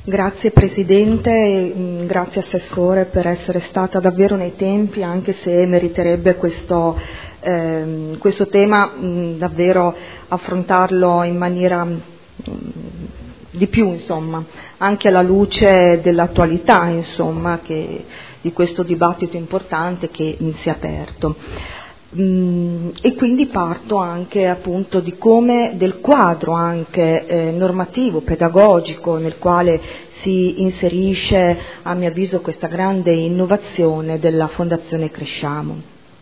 Grazie Presidente e grazie Assessore per essere stata davvero nei tempi, anche se meriterebbe questo tema davvero affrontarlo in maniera di più, insomma, anche alla luce dell'attualità, insomma, di questo dibattito importante che si è aperto. E quindi parto anche appunto del quadro anche normativo, pedagogico nel quale si inserisce a mio avviso questa grande innovazione della Fondazione Cresciamo.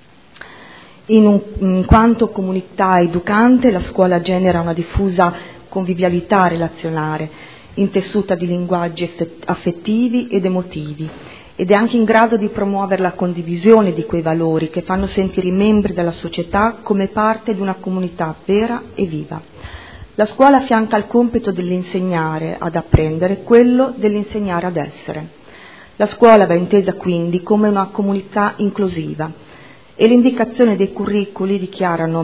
In quanto comunità educante la scuola genera una diffusa convivialità relazionale, intessuta di linguaggi affettivi ed emotivi, ed è anche in grado di promuovere la condivisione di quei valori che fanno sentire i membri della società come parte di una comunità vera e viva. La scuola affianca al compito dell'insegnare ad apprendere quello dell'insegnare ad essere. La scuola va intesa quindi come una comunità inclusiva e le indicazioni dei curricoli dichiarano: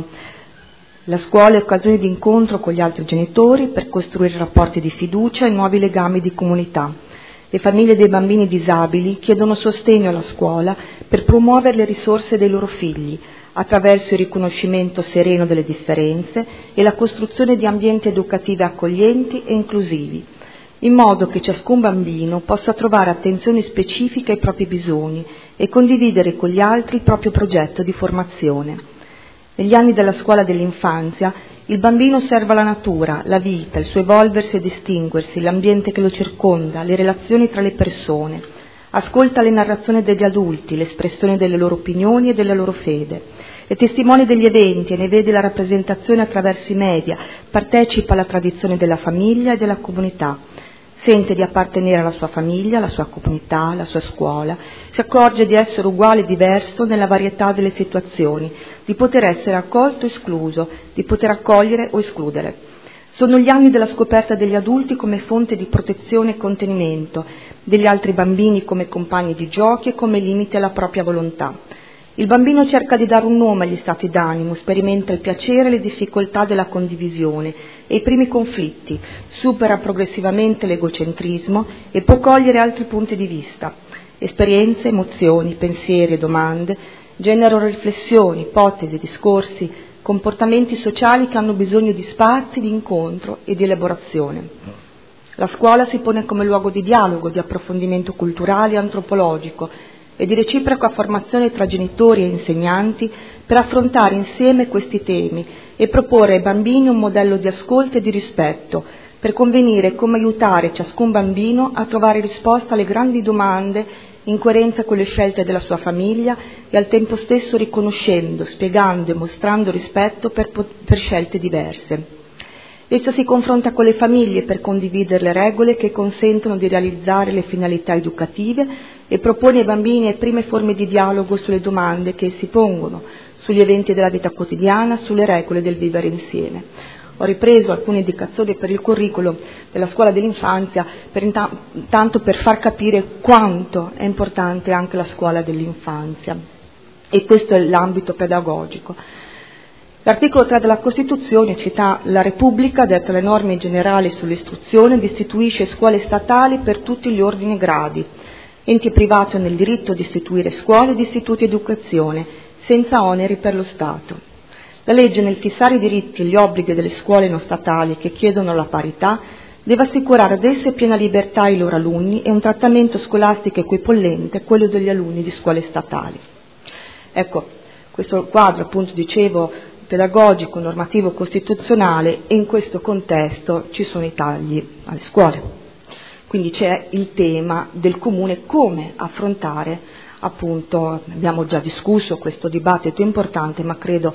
la scuola è occasione di incontro con gli altri genitori per costruire rapporti di fiducia e nuovi legami di comunità. Le famiglie dei bambini disabili chiedono sostegno alla scuola per promuovere le risorse dei loro figli, attraverso il riconoscimento sereno delle differenze e la costruzione di ambienti educativi accoglienti e inclusivi, in modo che ciascun bambino possa trovare attenzione specifica ai propri bisogni e condividere con gli altri il proprio progetto di formazione. Negli anni della scuola dell'infanzia il bambino osserva la natura, la vita, il suo evolversi e distinguersi, l'ambiente che lo circonda, le relazioni tra le persone, ascolta le narrazioni degli adulti, l'espressione delle loro opinioni e della loro fede, è testimone degli eventi e ne vede la rappresentazione attraverso i media, partecipa alla tradizione della famiglia e della comunità. Sente di appartenere alla sua famiglia, alla sua comunità, alla sua scuola, si accorge di essere uguale e diverso nella varietà delle situazioni, di poter essere accolto o escluso, di poter accogliere o escludere. Sono gli anni della scoperta degli adulti come fonte di protezione e contenimento, degli altri bambini come compagni di giochi e come limite alla propria volontà. Il bambino cerca di dare un nome agli stati d'animo, sperimenta il piacere e le difficoltà della condivisione e i primi conflitti, supera progressivamente l'egocentrismo e può cogliere altri punti di vista. Esperienze, emozioni, pensieri e domande generano riflessioni, ipotesi, discorsi, comportamenti sociali che hanno bisogno di spazi di incontro e di elaborazione. La scuola si pone come luogo di dialogo, di approfondimento culturale e antropologico, e di reciproca formazione tra genitori e insegnanti per affrontare insieme questi temi e proporre ai bambini un modello di ascolto e di rispetto, per convenire come aiutare ciascun bambino a trovare risposta alle grandi domande in coerenza con le scelte della sua famiglia e al tempo stesso riconoscendo, spiegando e mostrando rispetto per scelte diverse. Essa si confronta con le famiglie per condividere le regole che consentono di realizzare le finalità educative e propone ai bambini le prime forme di dialogo sulle domande che si pongono, sugli eventi della vita quotidiana, sulle regole del vivere insieme. Ho ripreso alcune indicazioni per il curriculum della scuola dell'infanzia, tanto per far capire quanto è importante anche la scuola dell'infanzia. E questo è l'ambito pedagogico. L'articolo 3 della Costituzione cita la Repubblica, detta le norme generali sull'istruzione, ed istituisce scuole statali per tutti gli ordini e gradi. Enti privati hanno il diritto di istituire scuole ed istituti di educazione, senza oneri per lo Stato. La legge, nel fissare i diritti e gli obblighi delle scuole non statali che chiedono la parità, deve assicurare ad esse piena libertà ai loro alunni e un trattamento scolastico equipollente a quello degli alunni di scuole statali. Ecco, questo quadro, appunto, dicevo, pedagogico, normativo, costituzionale, e in questo contesto ci sono i tagli alle scuole. Quindi c'è il tema del comune, come affrontare, appunto, abbiamo già discusso questo dibattito importante, ma credo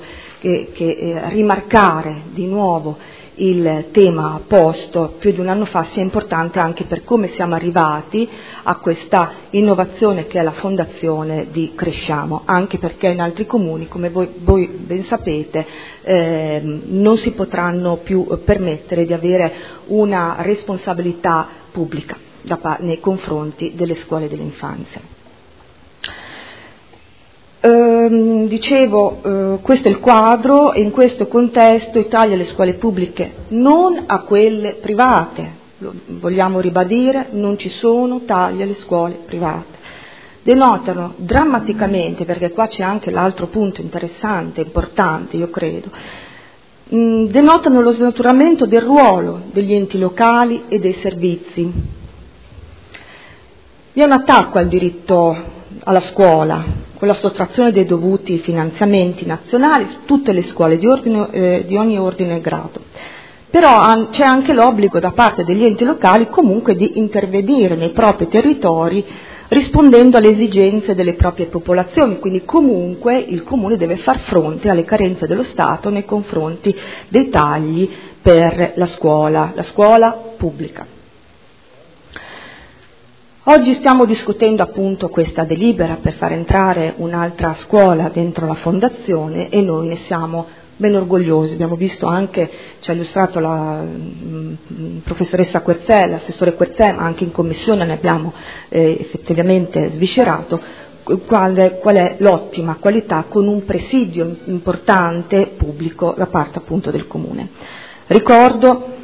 che rimarcare di nuovo il tema posto più di un anno fa sia importante anche per come siamo arrivati a questa innovazione che è la fondazione di Cresciamo, anche perché in altri comuni, come voi ben sapete, non si potranno più permettere di avere una responsabilità pubblica nei confronti delle scuole dell'infanzia. Questo è il quadro, e in questo contesto i tagli alle scuole pubbliche, non a quelle private, lo vogliamo ribadire, non ci sono tagli alle scuole private. Denotano drammaticamente, perché qua c'è anche l'altro punto interessante, importante, io credo, denotano lo snaturamento del ruolo degli enti locali e dei servizi. Vi è un attacco al diritto alla scuola, con la sottrazione dei dovuti finanziamenti nazionali su tutte le scuole di ogni ordine e grado. Però c'è anche l'obbligo da parte degli enti locali comunque di intervenire nei propri territori rispondendo alle esigenze delle proprie popolazioni, quindi comunque il Comune deve far fronte alle carenze dello Stato nei confronti dei tagli per la scuola pubblica. Oggi stiamo discutendo appunto questa delibera per far entrare un'altra scuola dentro la fondazione e noi ne siamo ben orgogliosi. Abbiamo visto anche, ci ha illustrato la professoressa Querzè, l'assessore Querzè, ma anche in commissione ne abbiamo effettivamente sviscerato qual è l'ottima qualità con un presidio importante pubblico da parte appunto del Comune. Ricordo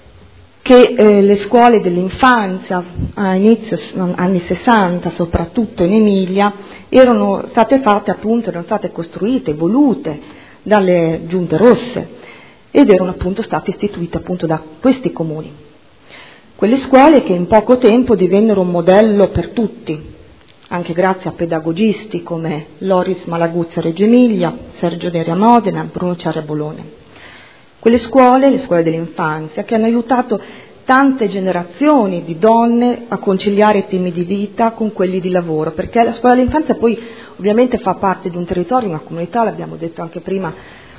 che le scuole dell'infanzia a inizio anni 60, soprattutto in Emilia, erano state fatte appunto, erano state costruite, volute dalle giunte rosse ed erano appunto state istituite appunto da questi comuni. Quelle scuole che in poco tempo divennero un modello per tutti, anche grazie a pedagogisti come Loris Malaguzzi a Reggio Emilia, Sergio Neri a Modena, Bruno Ciarri a Bologna. Quelle scuole, le scuole dell'infanzia, che hanno aiutato tante generazioni di donne a conciliare i temi di vita con quelli di lavoro, perché la scuola dell'infanzia poi ovviamente fa parte di un territorio, una comunità, l'abbiamo detto anche prima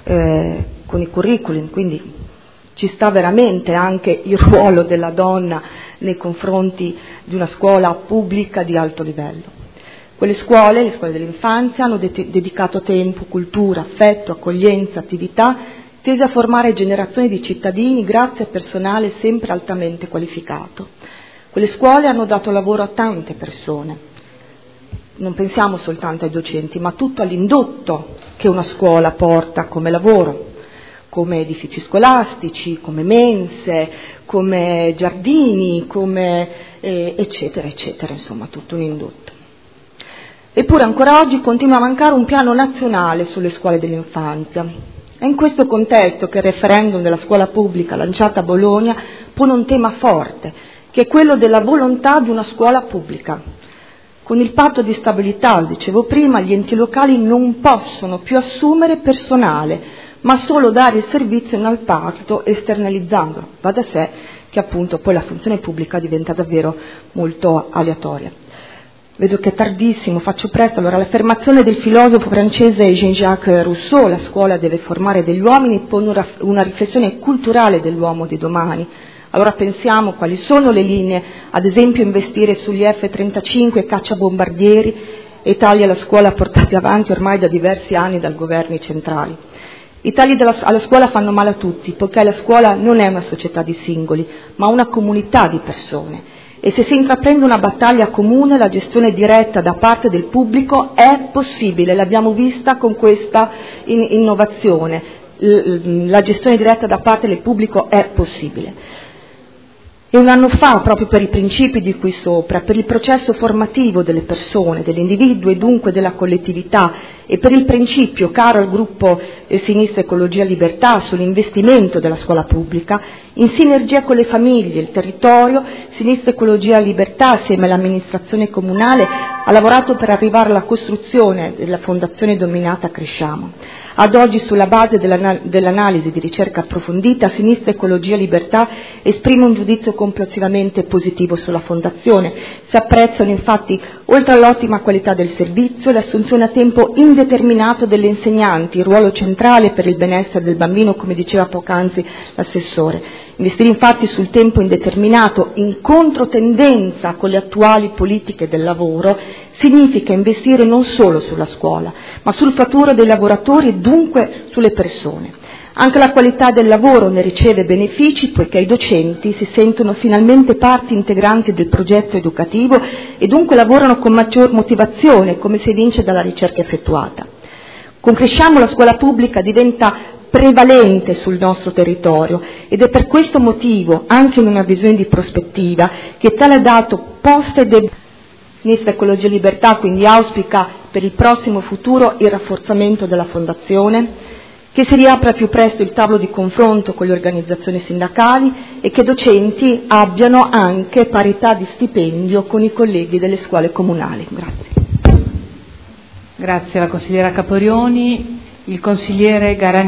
con i curriculum, quindi ci sta veramente anche il ruolo della donna nei confronti di una scuola pubblica di alto livello. Quelle scuole, le scuole dell'infanzia, hanno dedicato tempo, cultura, affetto, accoglienza, attività tese a formare generazioni di cittadini grazie a personale sempre altamente qualificato. Quelle scuole hanno dato lavoro a tante persone. Non pensiamo soltanto ai docenti, ma tutto all'indotto che una scuola porta come lavoro, come edifici scolastici, come mense, come giardini, come eccetera, eccetera, insomma tutto un indotto. Eppure ancora oggi continua a mancare un piano nazionale sulle scuole dell'infanzia. È in questo contesto che il referendum della scuola pubblica lanciata a Bologna pone un tema forte, che è quello della volontà di una scuola pubblica. Con il patto di stabilità, lo dicevo prima, gli enti locali non possono più assumere personale, ma solo dare il servizio in appalto esternalizzandolo. Va da sé che appunto poi la funzione pubblica diventa davvero molto aleatoria. Vedo che è tardissimo, faccio presto. Allora, l'affermazione del filosofo francese Jean-Jacques Rousseau, la scuola deve formare degli uomini, pone una riflessione culturale dell'uomo di domani. Allora pensiamo quali sono le linee, ad esempio investire sugli F-35 cacciabombardieri e tagli alla scuola portati avanti ormai da diversi anni dai governi centrali. I tagli alla scuola fanno male a tutti, poiché la scuola non è una società di singoli, ma una comunità di persone. E se si intraprende una battaglia comune, la gestione diretta da parte del pubblico è possibile, l'abbiamo vista con questa innovazione, la gestione diretta da parte del pubblico è possibile. E un anno fa, proprio per i principi di qui sopra, per il processo formativo delle persone, dell'individuo e dunque della collettività, e per il principio caro al gruppo Sinistra Ecologia Libertà sull'investimento della scuola pubblica, in sinergia con le famiglie, il territorio, Sinistra Ecologia Libertà assieme all'amministrazione comunale ha lavorato per arrivare alla costruzione della fondazione denominata Cresciamo. Ad oggi, sulla base dell'analisi di ricerca approfondita, Sinistra Ecologia Libertà esprime un giudizio complessivamente positivo sulla fondazione. Si apprezzano infatti, oltre all'ottima qualità del servizio, l'assunzione a tempo indeterminato delle insegnanti, il ruolo centrale per il benessere del bambino, come diceva poc'anzi l'assessore. Investire infatti sul tempo indeterminato, in controtendenza con le attuali politiche del lavoro, significa investire non solo sulla scuola, ma sul futuro dei lavoratori e dunque sulle persone. Anche la qualità del lavoro ne riceve benefici, poiché i docenti si sentono finalmente parti integranti del progetto educativo e dunque lavorano con maggior motivazione, come si evince dalla ricerca effettuata. Con Cresciamo la scuola pubblica diventa prevalente sul nostro territorio ed è per questo motivo, anche in una visione di prospettiva, che tale dato posta e Sinistra Ecologia e Libertà quindi auspica per il prossimo futuro il rafforzamento della Fondazione, che si riapra più presto il tavolo di confronto con le organizzazioni sindacali e che i docenti abbiano anche parità di stipendio con i colleghi delle scuole comunali. Grazie. Grazie alla consigliera Caporioni. Il consigliere Garanini.